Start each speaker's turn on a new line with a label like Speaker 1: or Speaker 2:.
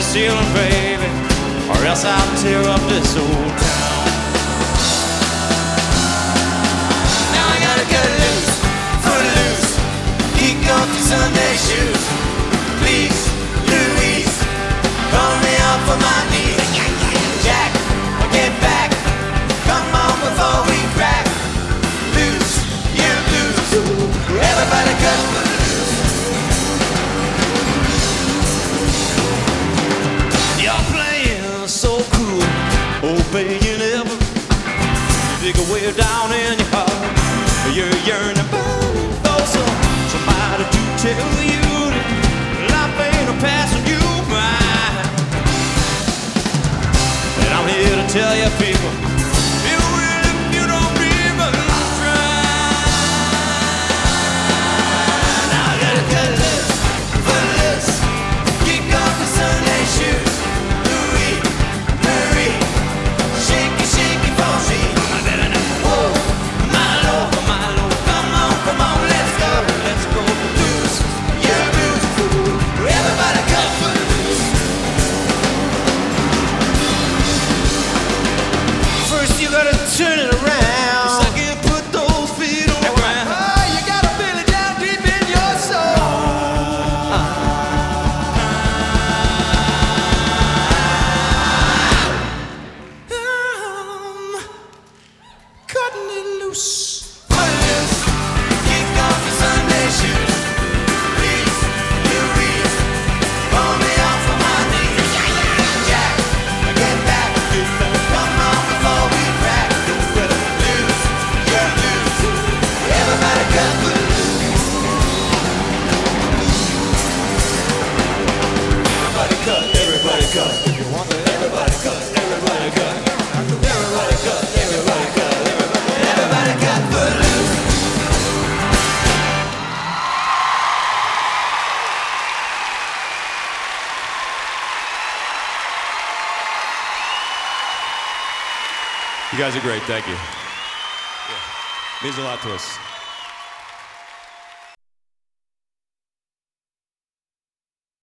Speaker 1: the ceiling, baby, or else I'll tear up this old town. Now I gotta cut loose, foot loose, kick off your Sunday shoes. Please, Louise, pull me off of my knees. Jack, get back, come on before we crack. Loose, you lose, everybody cut loose. You're playing so cool, obeying ever. You dig a way down in your heart. You're yearning, burning for somebody to tell you that life ain't a passing you by. And I'm here to tell you people, you will if you don't even try. Now I gotta cut loose, foot loose, kick off the Sunday shoes. Louis, Marie, shaky, shaky, funky. Whoa, my lord, come on, let's go, loose, you're loose, everybody cut loose. First you gotta turn it around, so I can put those feet on the ground. Oh, you gotta feel it down deep in your soul. I'm cutting it loose. Foot loose, kick off the Sunday shoes. Please, Louise, pull me off of my knees. Jack, get back, come on before we crack. Loose, you're loose, everybody cut loose. Everybody cut, everybody cut. If you want it, everybody cut, everybody cut. Everybody cut, everybody cut, everybody cut foot loose. You guys are great, thank you. Means a lot to us.